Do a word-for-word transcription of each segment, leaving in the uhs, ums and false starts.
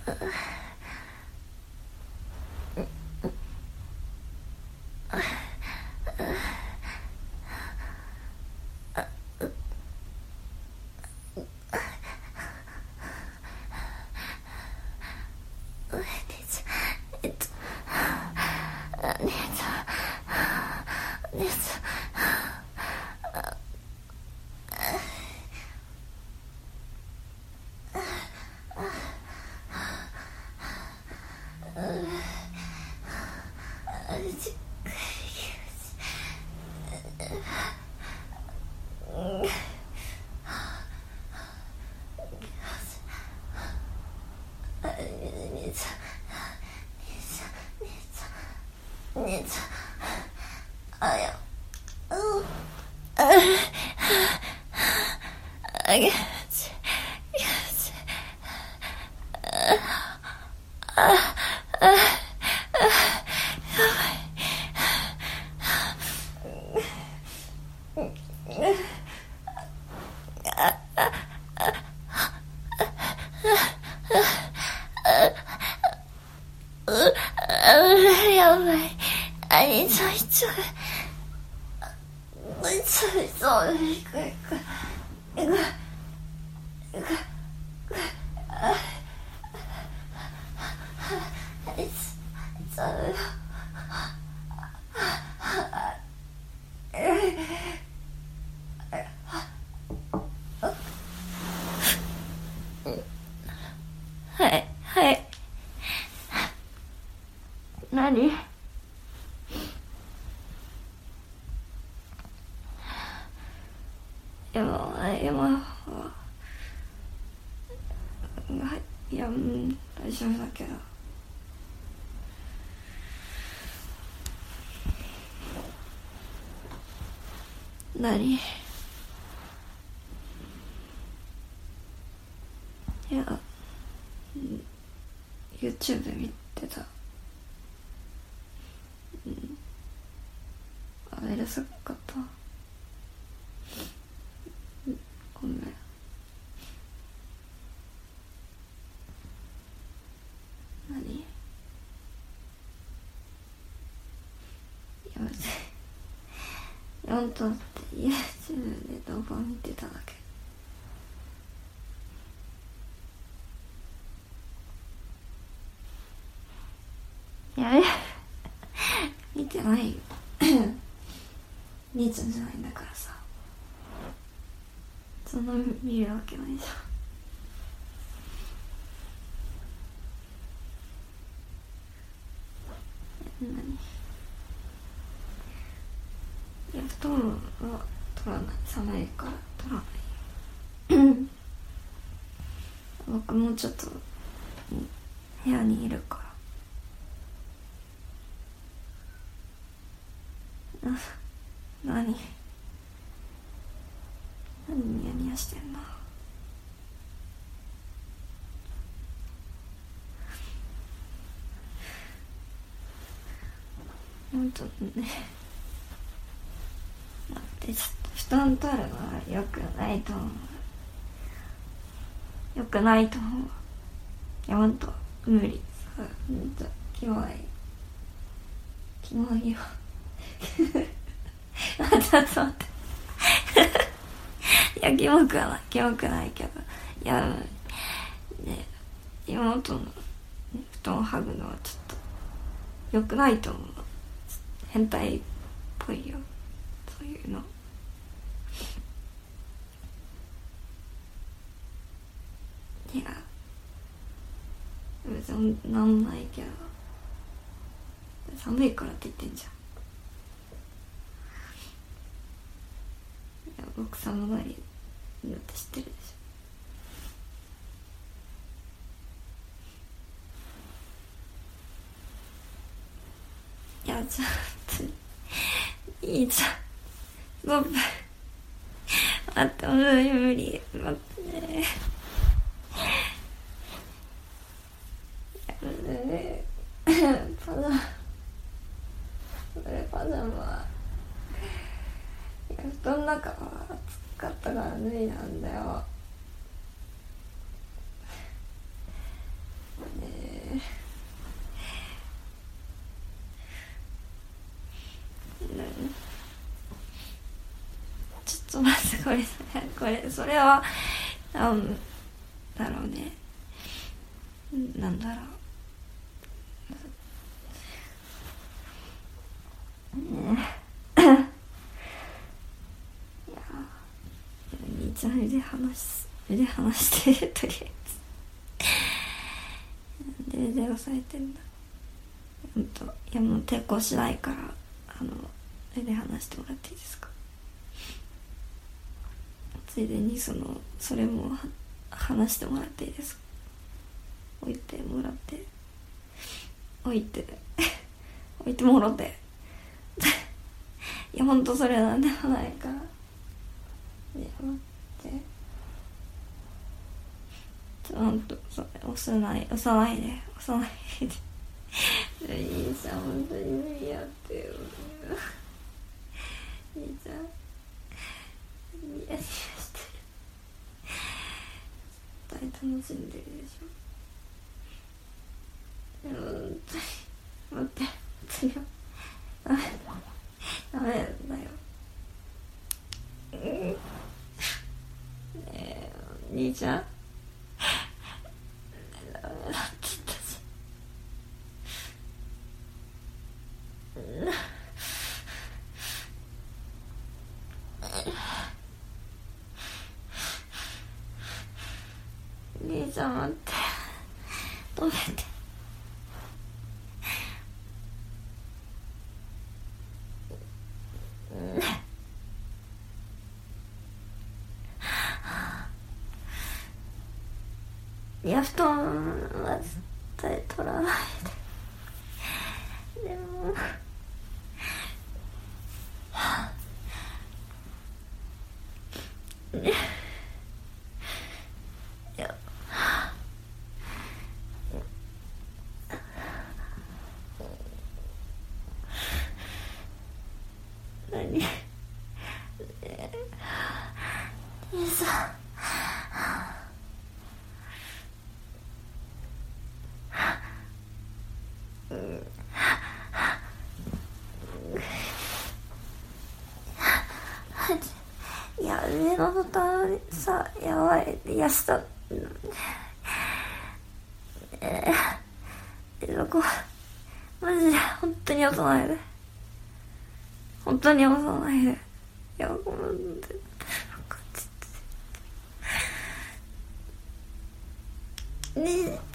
やばい。あれ、そいつ。そいつ、行く行く。行く。行く。あいつ、それ。はい、はい。何？今、今、いや、うん、大丈夫だけど。何？いや、YouTube 見てた。うん。あ、うるさかった。ごめん。何？いや、別に。本当って YouTube で動画見てただけ。いや、見てないよ。兄ちゃんじゃないんだからさ。そんな見るわけないじゃん。何？いや、布団は取らない。寒いから取らないよ。僕もちょっと部屋にいるから。な、何？何ニヤニヤしてんの？本当にね。だってちょっと布団取るのは良くないと思う。良くないと思う。いや、ほんと無理。さ、ほんとキモい。キモいよ。あ、ちょっと待って。いや、キモくはない。キモくないけど。いや、ね、妹の布団を剥ぐのはちょっと良くないと思う。変態っぽいよ。そういうの。いや、別になんもないけど。寒いからって言ってんじゃん。いや、僕寒がりだって知ってるでしょ。いや、ちょっといいじゃん。ボブ待って、無理無理。待ってね。パジャマ、それパジャマ、いや、布団の中は暑かったから脱いだんだよ。 これこれそれはなんだろうね、なんだろうねいや兄ちゃん腕離し腕離してるとりあえずで腕押さえてんだ。ほんといやもう抵抗しないからあの腕離してもらっていいですか。ついでにそのそれも離してもらっていいですか。置いてもらって置いて置いてもらっていやほんとそれなんでもないから。いや待ってちょほんとそれ押さない押さないで押さないでいいじゃん本当に無理やってよいいじゃんニヤニヤしてる絶対楽しんでるでしょ。でも本当に待って次はダメダメだよ。うんねえ兄ちゃんダメだって言ったし兄ちゃん待って止めていや布団は絶対取らないで。でもいや何兄さんいや上のボタンさやばいいやしたえー、そこマジで本当に押さないで本当に押さないでいやごめん絶対ねえ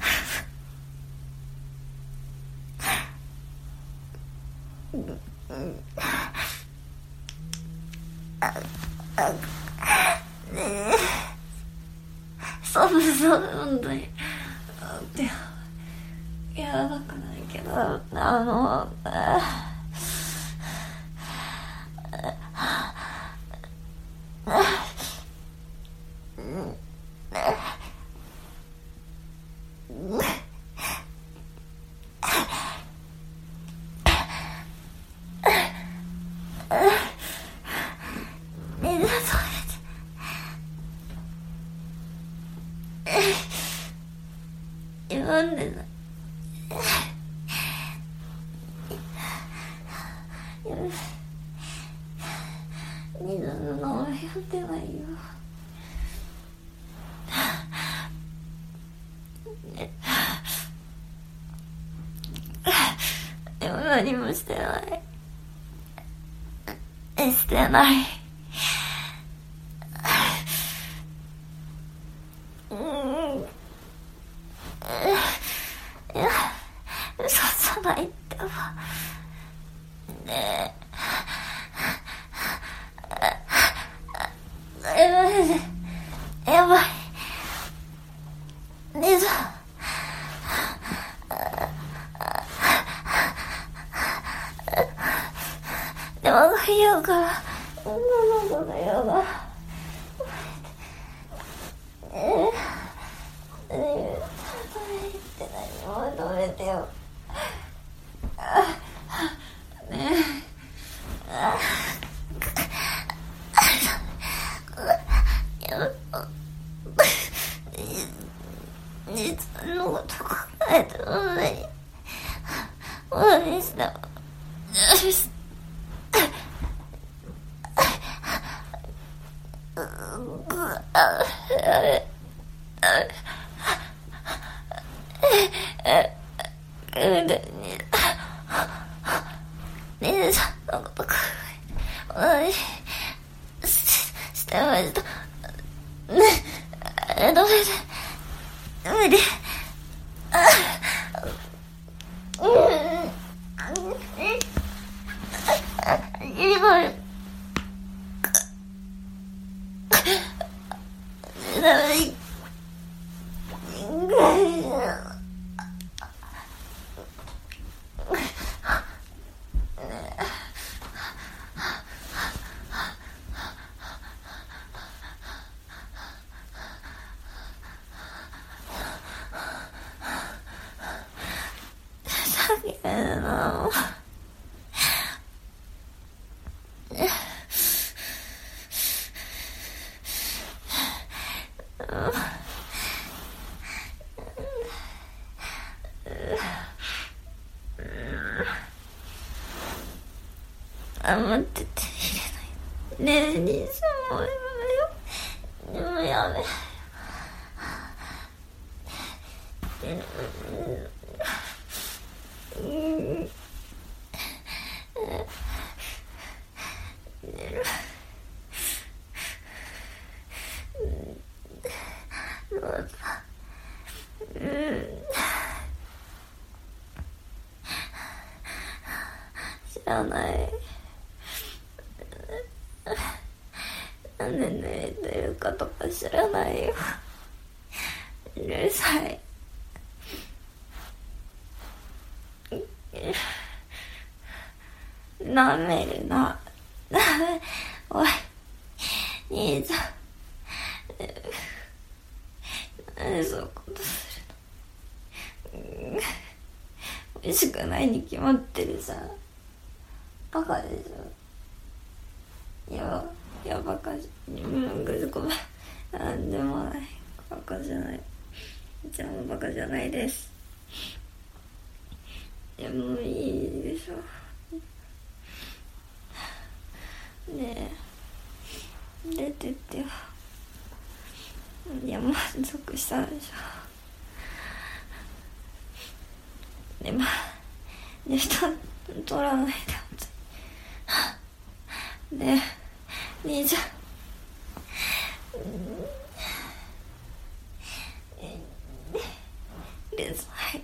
ねえそうそう本当にでいやだくないけどあのなんでだ二度の名前やってないよでも何もしてないしてないいや嘘じゃないってばねえやばいやばい姉さんでも言うから女の子だよなええええって何も止めてよねえあ実際のこと考えてもないもうにしてもよし姉さんのことか同じしてましたね。ダメだ無理。あ、待ってて入れない。ねえ、兄さんもうやめよ。もうやめ。知らない。なんで寝れてるかとか知らないよ。うるさい。なめるな。おい、兄さん。なんでそういうことするの。美味しくないに決まってるじゃん。バカでしょ。いや、いやバカじゃ、うん、ごめん。なんでもない。バカじゃない。じゃあバカじゃないです。でもいいでしょ。ねえ、出てってよ。いや、満足したでしょ。でも、で、人取らないで、本当に。ねえ、兄ちゃん。うるさい。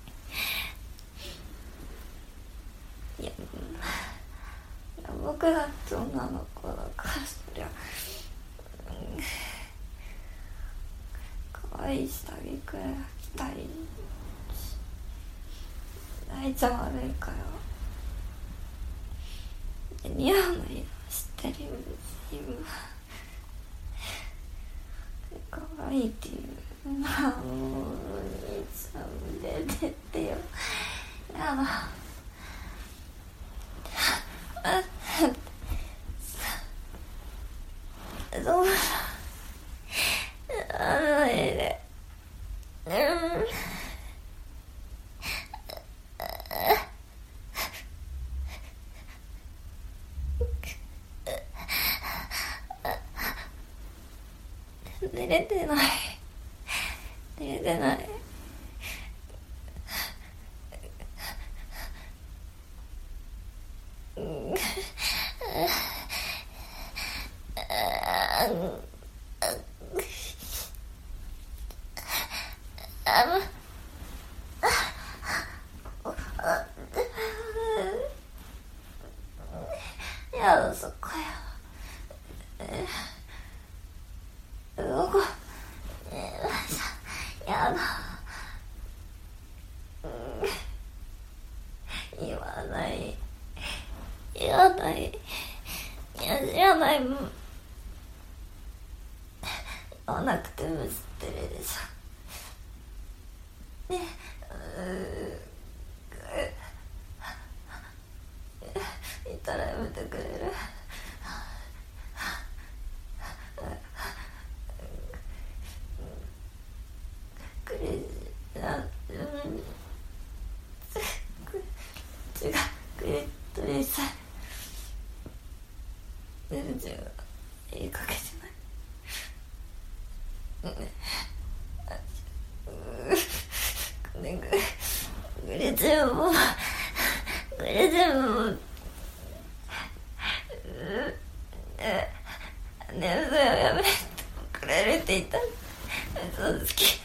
いや、いや僕だって女の子だからそりゃ、うん、可愛い下着くらい着たいし、泣いちゃ悪いから。似合うのよ、知ってるよ。可愛いっていう。まあもう兄ちゃん出てってよ。やだ。あ、そうだ。あの絵で。うん。寝れてない。寝れてない。うん。あの、やだ、そこやだ。どこ、やだ。言わない。言わない。いや、知らないもん。言わなくても知ってるでしょ。ね、う言ったらやめてくれる。クレジあ、うん、違う、クレトリさん。 ねこれ全部これ全部ねそれをやめてくれるって言った嘘つき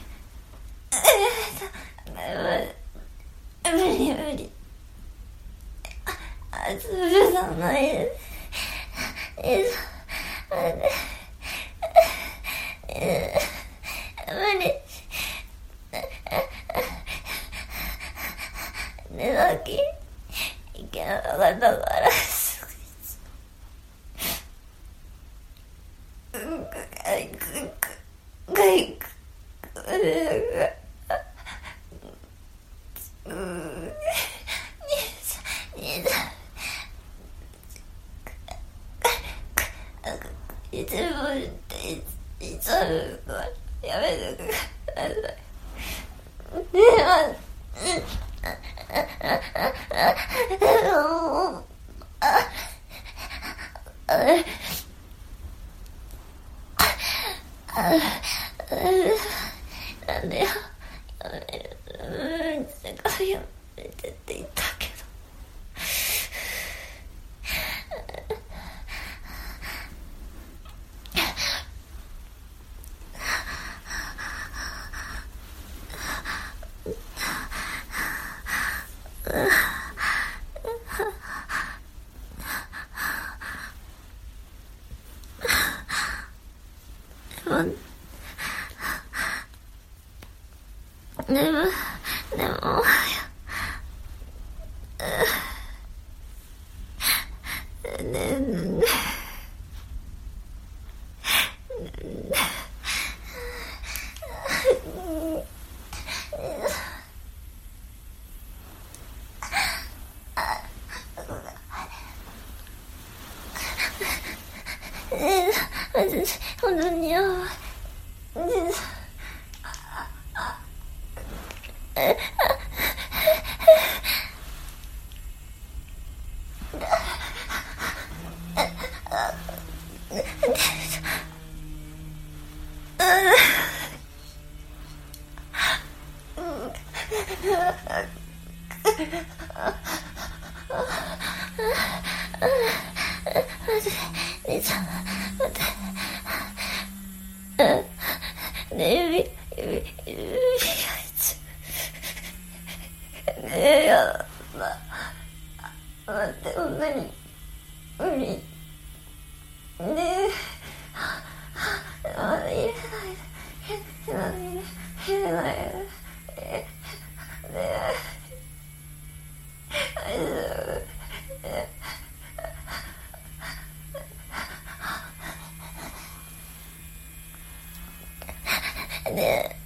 無理無理あつぶさないでえそえ無理ねさっきいけなかったからいつもっていつもやめてくださいねなんでよやめるうんだからやめてって言ったけどでもでもねね私本当にやばいねえ指指指がつねえやだ待って本当に無理ねえあ入れないで入れないで入れないでねえ大丈夫ねえ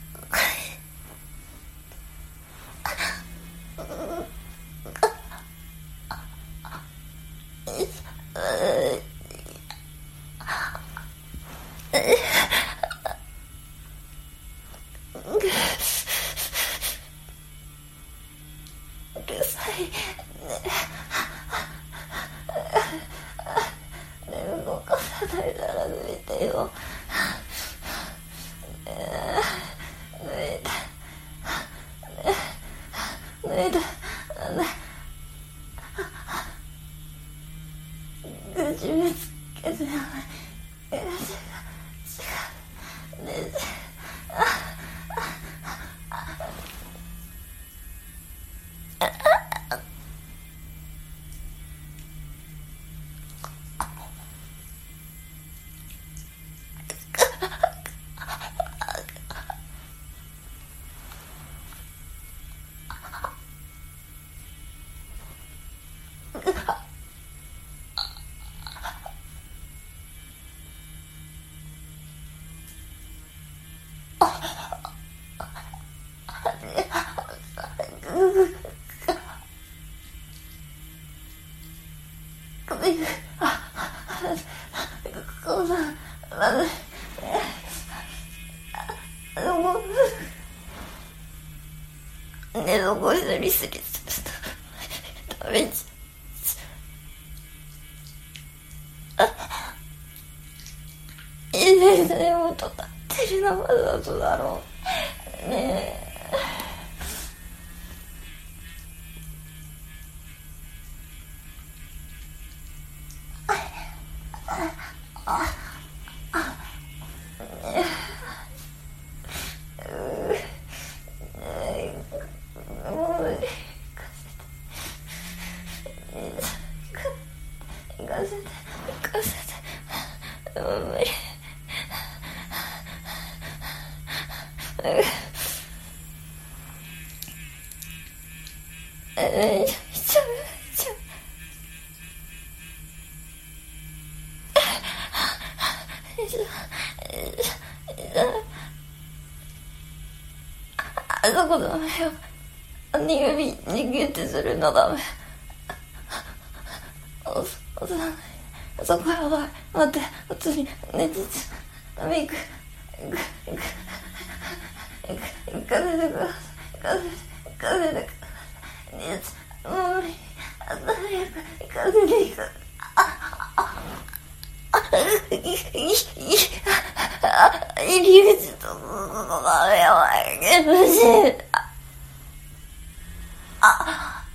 うるさいねえねえ動かさないから抜いてよ抜いた抜いた口見つけてない違う違うねえこんなまずでも寝床すりすりすると食べちゃういいですねもっと立ってるのまだどうだろうねえめちゃめちゃめちゃあそこダメよ。逃げみ逃げてするのダメ。おおさないあそこやばい。待って普通に寝ててメイク行かせてください。行かせて行かせてください。もう無理。あと早く行かせて行かせて入り口とダメやばい。無事あ